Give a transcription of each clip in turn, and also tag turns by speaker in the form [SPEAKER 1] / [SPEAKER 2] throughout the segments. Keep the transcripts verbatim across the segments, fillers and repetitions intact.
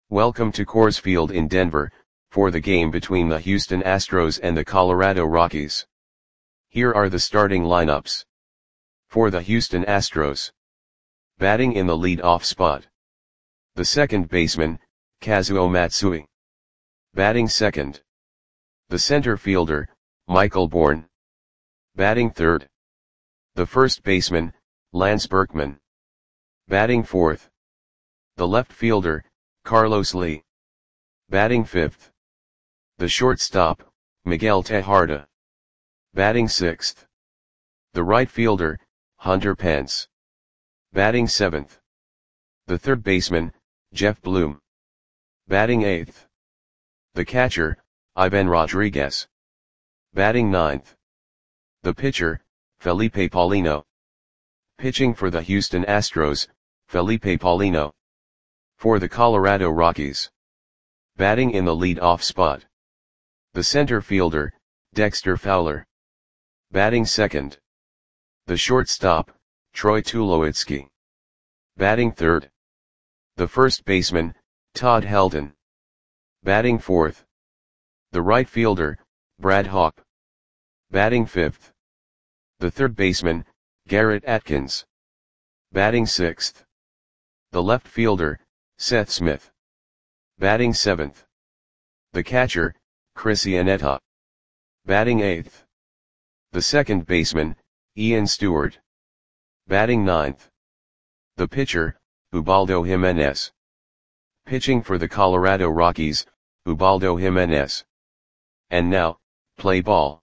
[SPEAKER 1] Welcome to Coors Field in Denver, for the game between the Houston Astros and the Colorado Rockies. Here are the starting lineups. For the Houston Astros. Batting in the lead-off spot. The second baseman, Kazuo Matsui. Batting second. The center fielder, Michael Bourn. Batting third. The first baseman, Lance Berkman. Batting fourth. The left fielder, Carlos Lee. Batting fifth. The shortstop, Miguel Tejada. Batting sixth. The right fielder, Hunter Pence. Batting seventh. The third baseman, Jeff Bloom. Batting eighth. The catcher, Ivan Rodriguez. Batting ninth. The pitcher, Felipe Paulino. Pitching for the Houston Astros, Felipe Paulino. For the Colorado Rockies. Batting in the lead-off spot. The center fielder, Dexter Fowler. Batting second. The shortstop, Troy Tulowitzki. Batting third. The first baseman, Todd Helton. Batting fourth. The right fielder, Brad Hawpe. Batting fifth. The third baseman, Garrett Atkins. Batting sixth. The left fielder, Seth Smith. Batting seventh. The catcher, Chris Iannetta. Batting eighth. The second baseman, Ian Stewart. Batting ninth. The pitcher, Ubaldo Jimenez. Pitching for the Colorado Rockies, Ubaldo Jimenez. And now, play ball.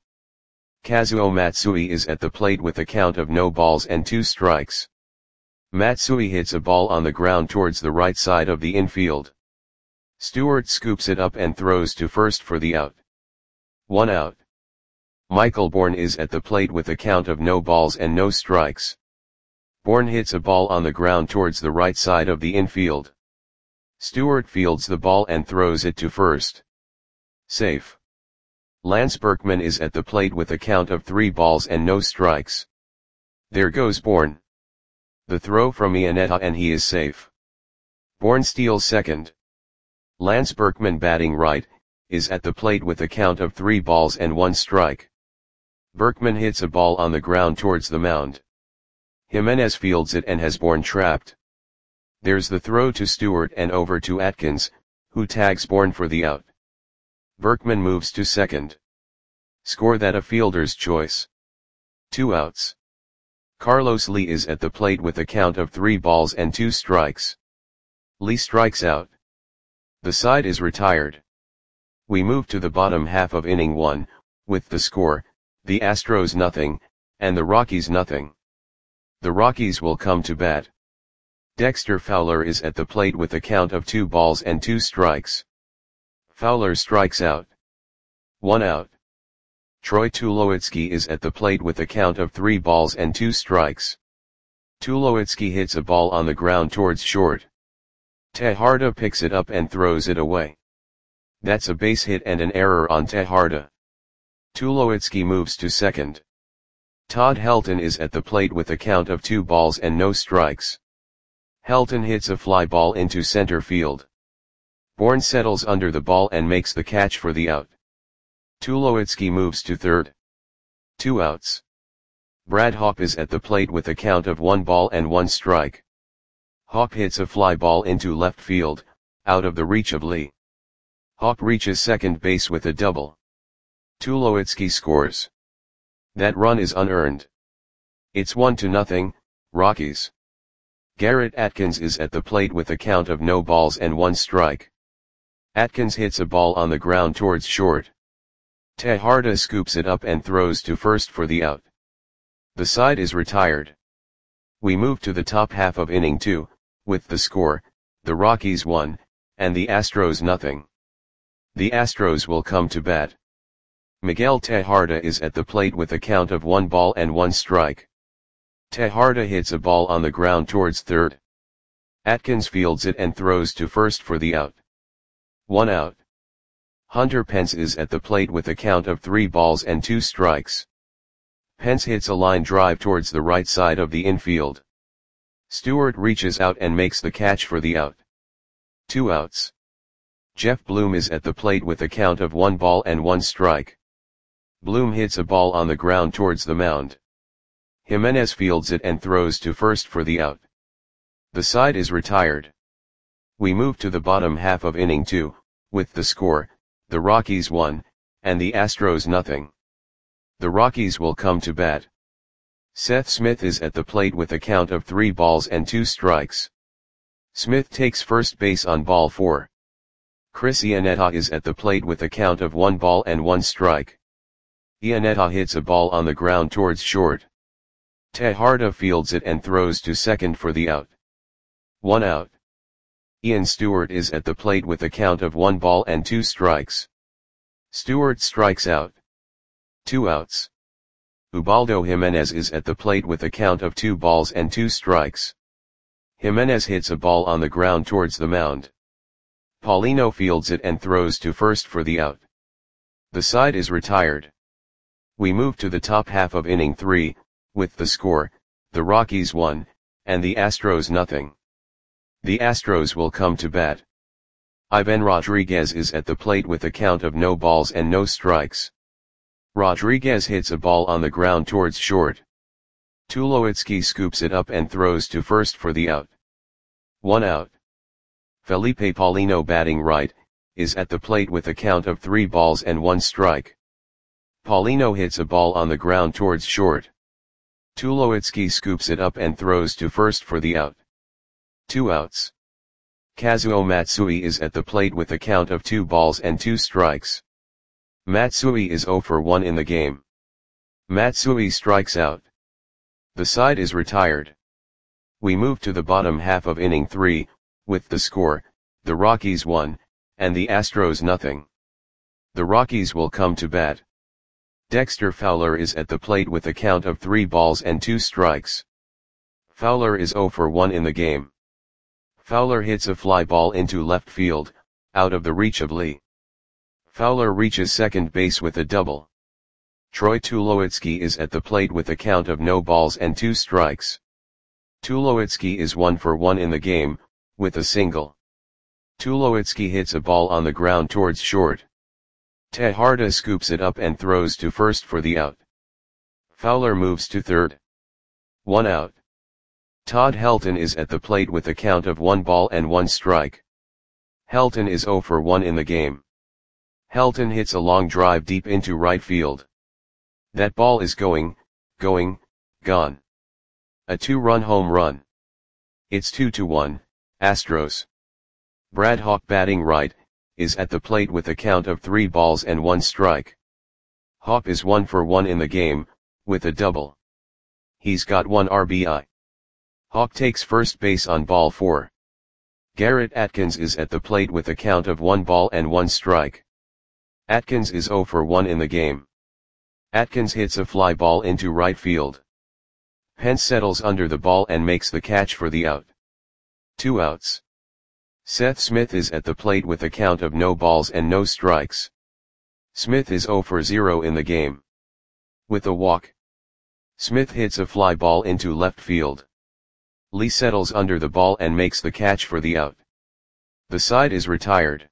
[SPEAKER 1] Kazuo Matsui is at the plate with a count of no balls and two strikes. Matsui hits a ball on the ground towards the right side of the infield. Stewart scoops it up and throws to first for the out. One out. Michael Bourn is at the plate with a count of no balls and no strikes. Bourn hits a ball on the ground towards the right side of the infield. Stewart fields the ball and throws it to first. Safe. Lance Berkman is at the plate with a count of three balls and no strikes. There goes Bourn. The throw from Iannetta and he is safe. Bourn steals second. Lance Berkman, batting right, is at the plate with a count of three balls and one strike. Berkman hits a ball on the ground towards the mound. Jimenez fields it and has Bourn trapped. There's the throw to Stewart and over to Atkins, who tags Bourn for the out. Berkman moves to second. Score that a fielder's choice. Two outs. Carlos Lee is at the plate with a count of three balls and two strikes. Lee strikes out. The side is retired. We move to the bottom half of inning one, with the score, the Astros nothing, and the Rockies nothing. The Rockies will come to bat. Dexter Fowler is at the plate with a count of two balls and two strikes. Fowler strikes out. One out. Troy Tulowitzki is at the plate with a count of three balls and two strikes. Tulowitzki hits a ball on the ground towards short. Tejada picks it up and throws it away. That's a base hit and an error on Tejada. Tulowitzki moves to second. Todd Helton is at the plate with a count of two balls and no strikes. Helton hits a fly ball into center field. Bourn settles under the ball and makes the catch for the out. Tulowitzki moves to third. Two outs. Brad Hawpe is at the plate with a count of one ball and one strike. Hawpe hits a fly ball into left field, out of the reach of Lee. Hawpe reaches second base with a double. Tulowitzki scores. That run is unearned. It's one to nothing, Rockies. Garrett Atkins is at the plate with a count of no balls and one strike. Atkins hits a ball on the ground towards short. Tejada scoops it up and throws to first for the out. The side is retired. We move to the top half of inning two, with the score, the Rockies one, and the Astros nothing. The Astros will come to bat. Miguel Tejada is at the plate with a count of one ball and one strike. Tejada hits a ball on the ground towards third. Atkins fields it and throws to first for the out. One out. Hunter Pence is at the plate with a count of three balls and two strikes. Pence hits a line drive towards the right side of the infield. Stewart reaches out and makes the catch for the out. Two outs. Jeff Bloom is at the plate with a count of one ball and one strike. Bloom hits a ball on the ground towards the mound. Jimenez fields it and throws to first for the out. The side is retired. We move to the bottom half of inning two, with the score, the Rockies one, and the Astros nothing. The Rockies will come to bat. Seth Smith is at the plate with a count of three balls and two strikes. Smith takes first base on ball four. Chris Iannetta is at the plate with a count of one ball and one strike. Iannetta hits a ball on the ground towards short. Tejada fields it and throws to second for the out. One out. Ian Stewart is at the plate with a count of one ball and two strikes. Stewart strikes out. Two outs. Ubaldo Jimenez is at the plate with a count of two balls and two strikes. Jimenez hits a ball on the ground towards the mound. Paulino fields it and throws to first for the out. The side is retired. We move to the top half of inning three, with the score, the Rockies one, and the Astros nothing. The Astros will come to bat. Ivan Rodriguez is at the plate with a count of no balls and no strikes. Rodriguez hits a ball on the ground towards short. Tulowitzki scoops it up and throws to first for the out. One out. Felipe Paulino, batting right, is at the plate with a count of three balls and one strike. Paulino hits a ball on the ground towards short. Tulowitzki scoops it up and throws to first for the out. Two outs. Kazuo Matsui is at the plate with a count of two balls and two strikes. Matsui is zero for one in the game. Matsui strikes out. The side is retired. We move to the bottom half of inning three, with the score, the Rockies one, and the Astros nothing. The Rockies will come to bat. Dexter Fowler is at the plate with a count of three balls and two strikes. Fowler is zero for one in the game. Fowler hits a fly ball into left field, out of the reach of Lee. Fowler reaches second base with a double. Troy Tulowitzki is at the plate with a count of no balls and two strikes. Tulowitzki is one for one in the game, with a single. Tulowitzki hits a ball on the ground towards short. Tejada scoops it up and throws to first for the out. Fowler moves to third. One out. Todd Helton is at the plate with a count of one ball and one strike. Helton is zero for one in the game. Helton hits a long drive deep into right field. That ball is going, going, gone. A two-run home run. It's two to one, Astros. Brad Hawk, batting right, is at the plate with a count of three balls and one strike. Hawk is one for one in the game, with a double. He's got one R B I. Hawk takes first base on ball four. Garrett Atkins is at the plate with a count of one ball and one strike. Atkins is zero for one in the game. Atkins hits a fly ball into right field. Pence settles under the ball and makes the catch for the out. Two outs. Seth Smith is at the plate with a count of no balls and no strikes. Smith is zero for zero in the game. With a walk. Smith hits a fly ball into left field. Lee settles under the ball and makes the catch for the out. The side is retired.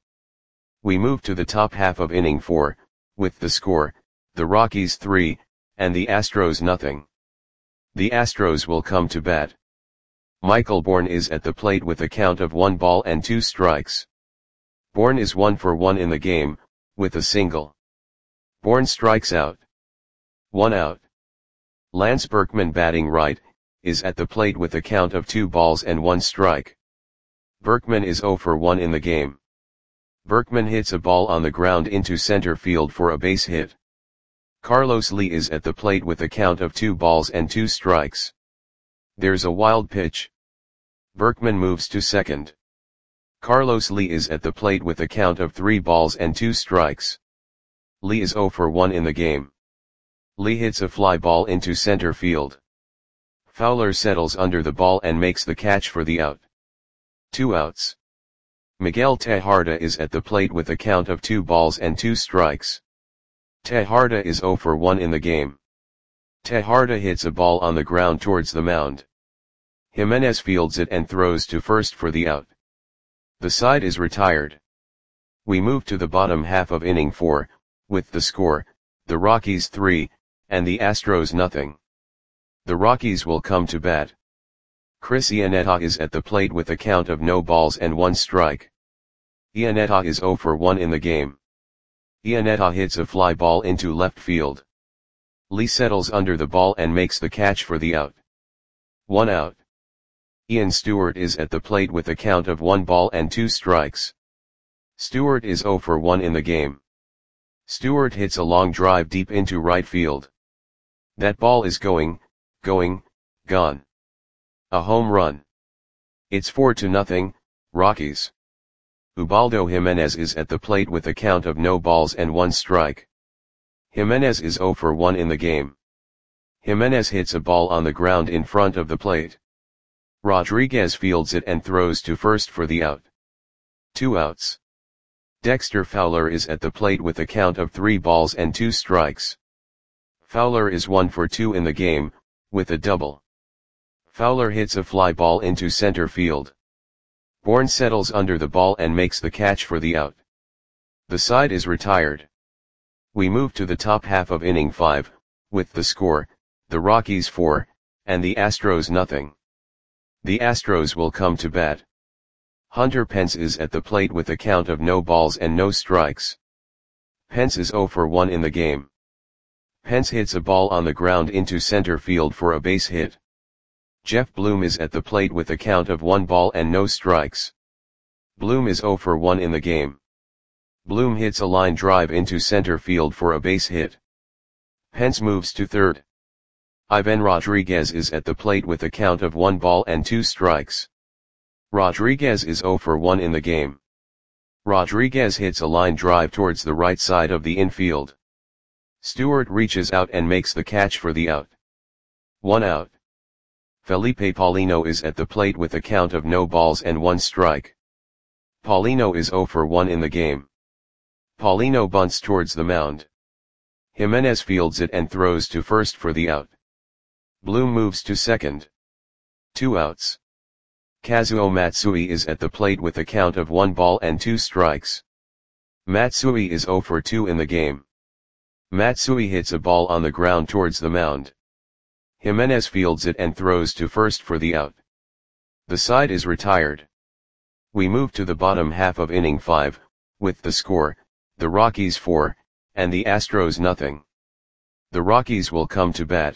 [SPEAKER 1] We move to the top half of inning four, with the score, the Rockies three, and the Astros nothing. The Astros will come to bat. Michael Bourne is at the plate with a count of one ball and two strikes. Bourne is one for one in the game, with a single. Bourne strikes out. One out. Lance Berkman, batting right, is at the plate with a count of two balls and one strike. Berkman is zero for one in the game. Berkman hits a ball on the ground into center field for a base hit. Carlos Lee is at the plate with a count of two balls and two strikes. There's a wild pitch. Berkman moves to second. Carlos Lee is at the plate with a count of three balls and two strikes. Lee is zero for one in the game. Lee hits a fly ball into center field. Fowler settles under the ball and makes the catch for the out. Two outs. Miguel Tejada is at the plate with a count of two balls and two strikes. Tejada is zero for one in the game. Tejada hits a ball on the ground towards the mound. Jimenez fields it and throws to first for the out. The side is retired. We move to the bottom half of inning four, with the score, the Rockies three, and the Astros nothing. The Rockies will come to bat. Chris Iannetta is at the plate with a count of no balls and one strike. Iannetta is zero for one in the game. Iannetta hits a fly ball into left field. Lee settles under the ball and makes the catch for the out. One out. Ian Stewart is at the plate with a count of one ball and two strikes. Stewart is zero for one in the game. Stewart hits a long drive deep into right field. That ball is going, going, gone. A home run. It's four to nothing, Rockies. Ubaldo Jimenez is at the plate with a count of no balls and one strike. Jimenez is zero for one in the game. Jimenez hits a ball on the ground in front of the plate. Rodriguez fields it and throws to first for the out. Two outs. Dexter Fowler is at the plate with a count of three balls and two strikes. Fowler is one for two in the game, with a double. Fowler hits a fly ball into center field. Bourne settles under the ball and makes the catch for the out. The side is retired. We move to the top half of inning five, with the score, the Rockies four, and the Astros nothing. The Astros will come to bat. Hunter Pence is at the plate with a count of no balls and no strikes. Pence is zero for one in the game. Pence hits a ball on the ground into center field for a base hit. Jeff Bloom is at the plate with a count of one ball and no strikes. Bloom is zero for one in the game. Bloom hits a line drive into center field for a base hit. Pence moves to third. Ivan Rodriguez is at the plate with a count of one ball and two strikes. Rodriguez is zero for one in the game. Rodriguez hits a line drive towards the right side of the infield. Stewart reaches out and makes the catch for the out. One out. Felipe Paulino is at the plate with a count of no balls and one strike. Paulino is zero for one in the game. Paulino bunts towards the mound. Jimenez fields it and throws to first for the out. Bloom moves to second. Two outs. Kazuo Matsui is at the plate with a count of one ball and two strikes. Matsui is zero for two in the game. Matsui hits a ball on the ground towards the mound. Jimenez fields it and throws to first for the out. The side is retired. We move to the bottom half of inning five, with the score, the Rockies four, and the Astros nothing. The Rockies will come to bat.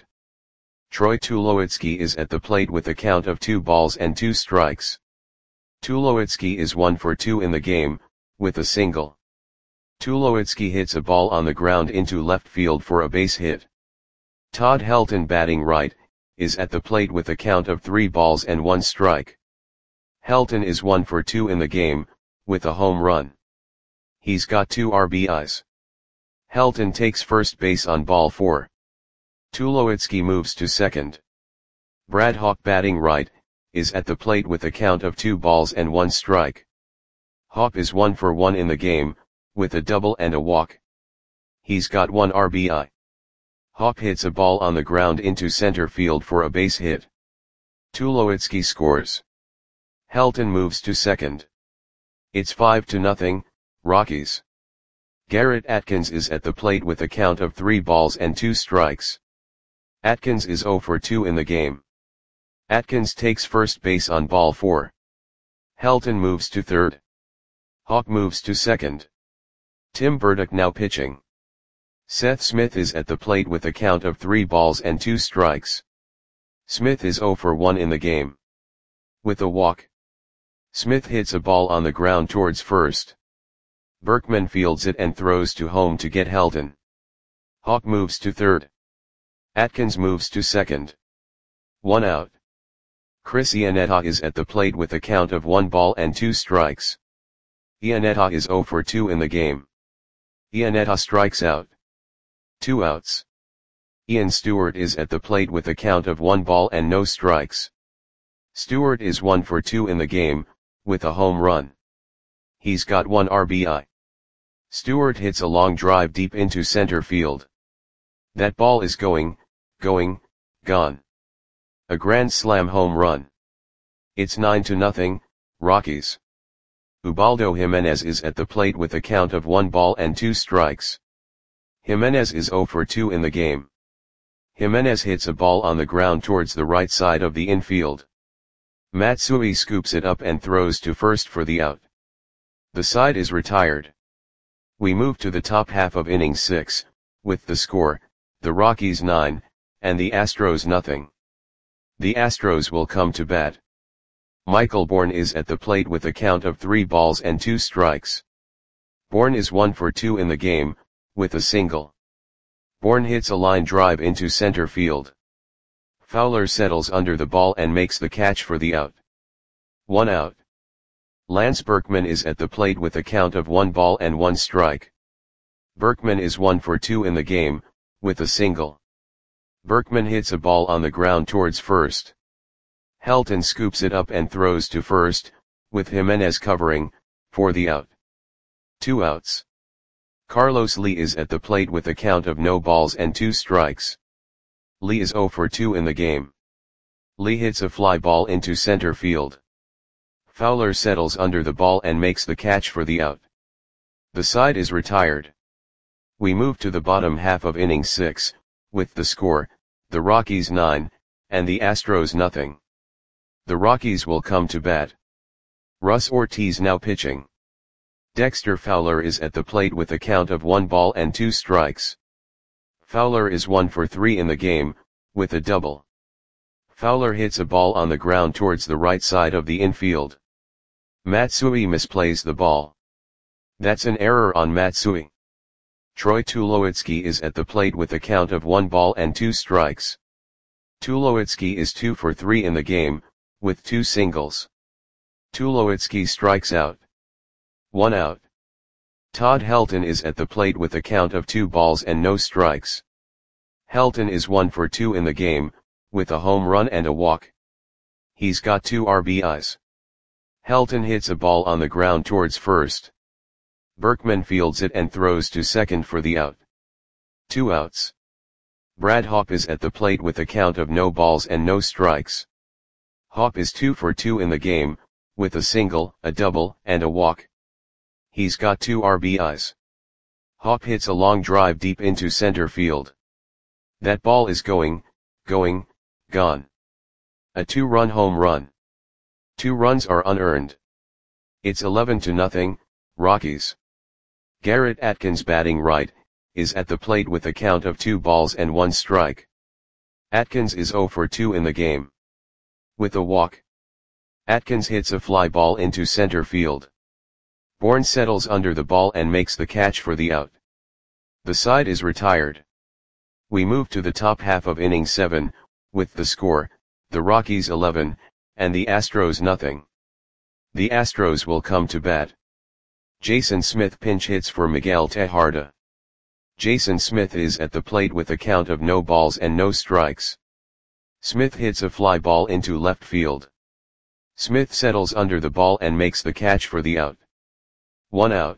[SPEAKER 1] Troy Tulowitzki is at the plate with a count of two balls and two strikes. Tulowitzki is one for two in the game, with a single. Tulowitzki hits a ball on the ground into left field for a base hit. Todd Helton, batting right, is at the plate with a count of three balls and one strike. Helton is one for two in the game, with a home run. He's got two R B Is. Helton takes first base on ball four. Tulowitzki moves to second. Brad Hawk, batting right, is at the plate with a count of two balls and one strike. Hawk is one for one in the game, with a double and a walk. He's got one R B I. Hawk hits a ball on the ground into center field for a base hit. Tulowitzki scores. Helton moves to second. It's five to nothing, Rockies. Garrett Atkins is at the plate with a count of three balls and two strikes. Atkins is zero for two in the game. Atkins takes first base on ball four. Helton moves to third. Hawk moves to second. Tim Burdick now pitching. Seth Smith is at the plate with a count of three balls and two strikes. Smith is zero for one in the game. With a walk. Smith hits a ball on the ground towards first. Berkman fields it and throws to home to get Helton. Hawk moves to third. Atkins moves to second. One out. Chris Iannetta is at the plate with a count of one ball and two strikes. Iannetta is zero for two in the game. Iannetta strikes out. Two outs. Ian Stewart is at the plate with a count of one ball and no strikes. Stewart is one for two in the game, with a home run. He's got one R B I. Stewart hits a long drive deep into center field. That ball is going, going, gone. A grand slam home run. It's nine to nothing, Rockies. Ubaldo Jimenez is at the plate with a count of one ball and two strikes. Jimenez is zero for two in the game. Jimenez hits a ball on the ground towards the right side of the infield. Matsui scoops it up and throws to first for the out. The side is retired. We move to the top half of inning six, with the score, the Rockies nine, and the Astros nothing. The Astros will come to bat. Michael Bourn is at the plate with a count of three balls and two strikes. Bourn is one for two in the game, with a single. Bourn hits a line drive into center field. Fowler settles under the ball and makes the catch for the out. One out. Lance Berkman is at the plate with a count of one ball and one strike. Berkman is one for two in the game, with a single. Berkman hits a ball on the ground towards first. Helton scoops it up and throws to first, with Jimenez covering, for the out. Two outs. Carlos Lee is at the plate with a count of no balls and two strikes. Lee is zero for two in the game. Lee hits a fly ball into center field. Fowler settles under the ball and makes the catch for the out. The side is retired. We move to the bottom half of inning six, with the score, the Rockies nine, and the Astros nothing. The Rockies will come to bat. Russ Ortiz now pitching. Dexter Fowler is at the plate with a count of one ball and two strikes. Fowler is one for three in the game, with a double. Fowler hits a ball on the ground towards the right side of the infield. Matsui misplays the ball. That's an error on Matsui. Troy Tulowitzki is at the plate with a count of one ball and two strikes. Tulowitzki is two for three in the game, with two singles. Tulowitzki strikes out. One out. Todd Helton is at the plate with a count of two balls and no strikes. Helton is one for two in the game, with a home run and a walk. He's got two R B Is. Helton hits a ball on the ground towards first. Berkman fields it and throws to second for the out. Two outs. Brad Hawpe is at the plate with a count of no balls and no strikes. Hawpe is two for two in the game, with a single, a double, and a walk. He's got two R B Is. Hawpe hits a long drive deep into center field. That ball is going, going, gone. A two-run home run. Two runs are unearned. It's eleven to nothing, Rockies. Garrett Atkins batting right, is at the plate with a count of two balls and one strike. Atkins is zero for two in the game. With a walk. Atkins hits a fly ball into center field. Bourn settles under the ball and makes the catch for the out. The side is retired. We move to the top half of inning seven, with the score, the Rockies eleven, and the Astros nothing. The Astros will come to bat. Jason Smith pinch hits for Miguel Tejada. Jason Smith is at the plate with a count of no balls and no strikes. Smith hits a fly ball into left field. Smith settles under the ball and makes the catch for the out. One out.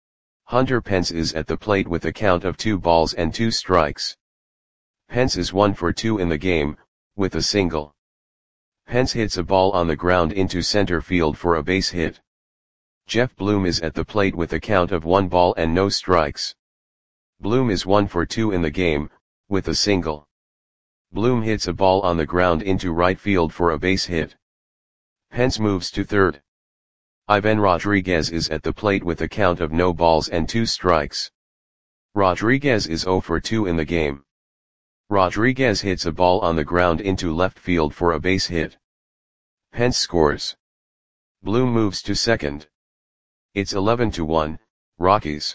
[SPEAKER 1] Hunter Pence is at the plate with a count of two balls and two strikes. Pence is one for two in the game, with a single. Pence hits a ball on the ground into center field for a base hit. Jeff Bloom is at the plate with a count of one ball and no strikes. Bloom is one for two in the game, with a single. Bloom hits a ball on the ground into right field for a base hit. Pence moves to third. Ivan Rodriguez is at the plate with a count of no balls and two strikes. Rodriguez is zero for two in the game. Rodriguez hits a ball on the ground into left field for a base hit. Pence scores. Bloom moves to second. It's eleven to one, Rockies.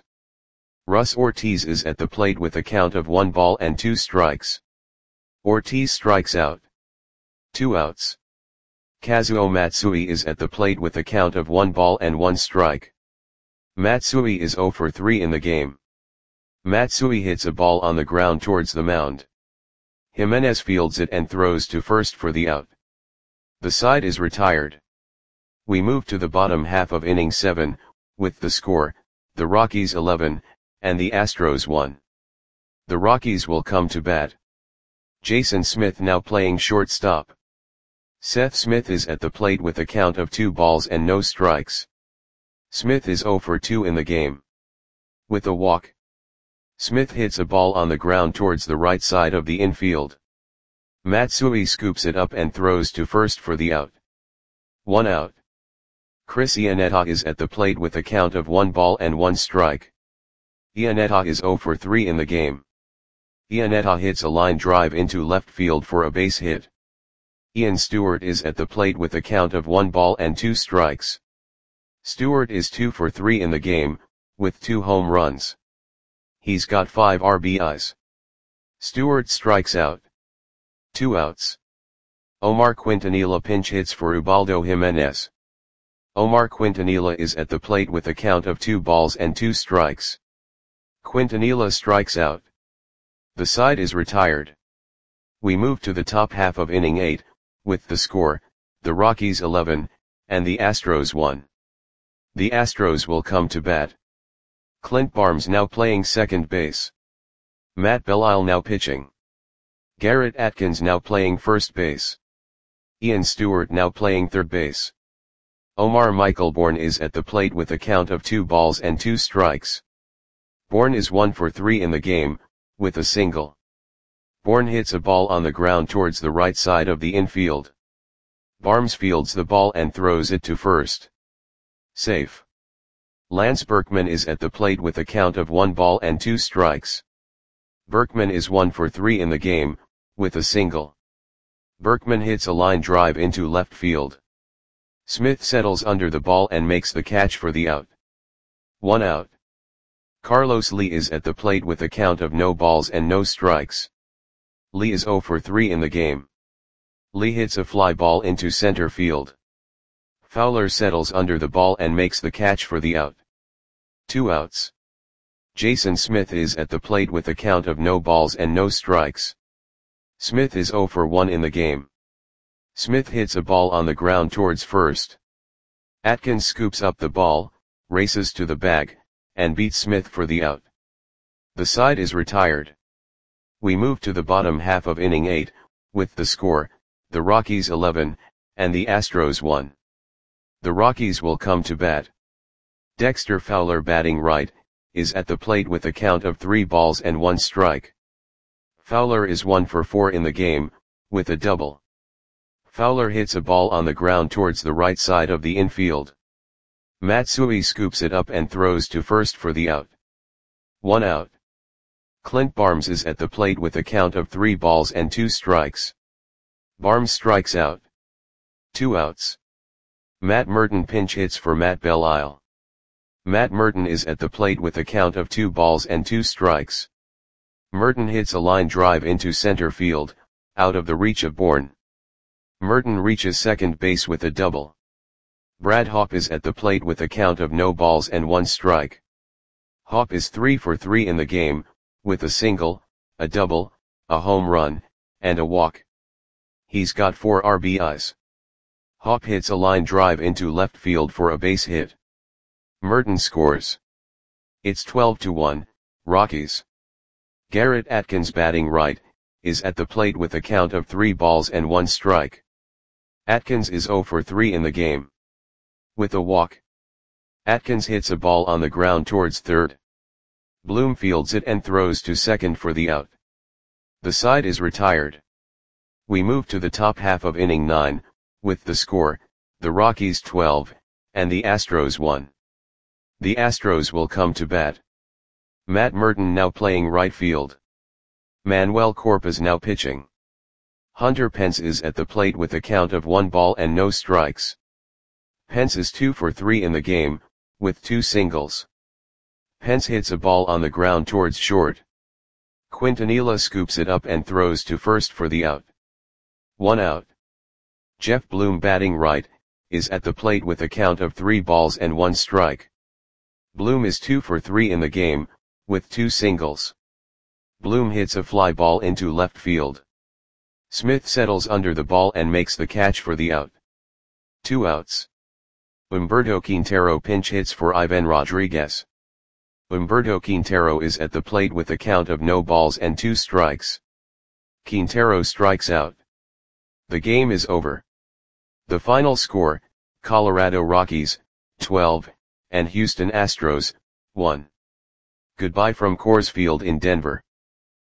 [SPEAKER 1] Russ Ortiz is at the plate with a count of one ball and two strikes. Ortiz strikes out. Two outs. Kazuo Matsui is at the plate with a count of one ball and one strike. Matsui is zero for three in the game. Matsui hits a ball on the ground towards the mound. Jimenez fields it and throws to first for the out. The side is retired. We move to the bottom half of inning seven, with the score, the Rockies eleven, and the Astros one. The Rockies will come to bat. Jason Smith now playing shortstop. Seth Smith is at the plate with a count of two balls and no strikes. Smith is zero for two in the game. With a walk, Smith hits a ball on the ground towards the right side of the infield. Matsui scoops it up and throws to first for the out. One out. Chris Iannetta is at the plate with a count of one ball and one strike. Iannetta is zero for three in the game. Iannetta hits a line drive into left field for a base hit. Ian Stewart is at the plate with a count of one ball and two strikes. Stewart is two for three in the game, with two home runs. He's got five R B Is. Stewart strikes out. Two outs. Omar Quintanilla pinch hits for Ubaldo Jimenez. Omar Quintanilla is at the plate with a count of two balls and two strikes. Quintanilla strikes out. The side is retired. We move to the top half of inning eight, with the score, the Rockies eleven, and the Astros one. The Astros will come to bat. Clint Barnes now playing second base. Matt Belisle now pitching. Garrett Atkins now playing first base. Ian Stewart now playing third base. Omar Michael Bourne is at the plate with a count of two balls and two strikes. Bourne is one for three in the game, with a single. Bourne hits a ball on the ground towards the right side of the infield. Barnes fields the ball and throws it to first. Safe. Lance Berkman is at the plate with a count of one ball and two strikes. Berkman is one for three in the game, with a single. Berkman hits a line drive into left field. Smith settles under the ball and makes the catch for the out. One out. Carlos Lee is at the plate with a count of no balls and no strikes. Lee is zero for three in the game. Lee hits a fly ball into center field. Fowler settles under the ball and makes the catch for the out. Two outs. Jason Smith is at the plate with a count of no balls and no strikes. Smith is zero for one in the game. Smith hits a ball on the ground towards first. Atkins scoops up the ball, races to the bag, and beats Smith for the out. The side is retired. We move to the bottom half of inning eight, with the score, the Rockies eleven, and the Astros one. The Rockies will come to bat. Dexter Fowler batting right, is at the plate with a count of three balls and one strike. Fowler is one for four in the game, with a double. Fowler hits a ball on the ground towards the right side of the infield. Matsui scoops it up and throws to first for the out. One out. Clint Barnes is at the plate with a count of three balls and two strikes. Barnes strikes out. Two outs. Matt Merton pinch hits for Matt Belisle. Matt Merton is at the plate with a count of two balls and two strikes. Merton hits a line drive into center field, out of the reach of Bourne. Merton reaches second base with a double. Brad Hawpe is at the plate with a count of no balls and one strike. Hawpe is three for three in the game, with a single, a double, a home run, and a walk. He's got four R B Is. Hawpe hits a line drive into left field for a base hit. Merton scores. It's twelve to one, Rockies. Garrett Atkins batting right, is at the plate with a count of three balls and one strike. Atkins is zero for three in the game. With a walk. Atkins hits a ball on the ground towards third. Bloom fields it and throws to second for the out. The side is retired. We move to the top half of inning nine, with the score, the Rockies twelve, and the Astros one. The Astros will come to bat. Matt Merton now playing right field. Manuel Corpus now pitching. Hunter Pence is at the plate with a count of one ball and no strikes. Pence is two for three in the game, with two singles. Pence hits a ball on the ground towards short. Quintanilla scoops it up and throws to first for the out. One out. Jeff Bloom batting right, is at the plate with a count of three balls and one strike. Bloom is two for three in the game, with two singles. Bloom hits a fly ball into left field. Smith settles under the ball and makes the catch for the out. Two outs. Humberto Quintero pinch hits for Ivan Rodriguez. Humberto Quintero is at the plate with a count of no balls and two strikes. Quintero strikes out. The game is over. The final score, Colorado Rockies, twelve, and Houston Astros, one. Goodbye from Coors Field in Denver.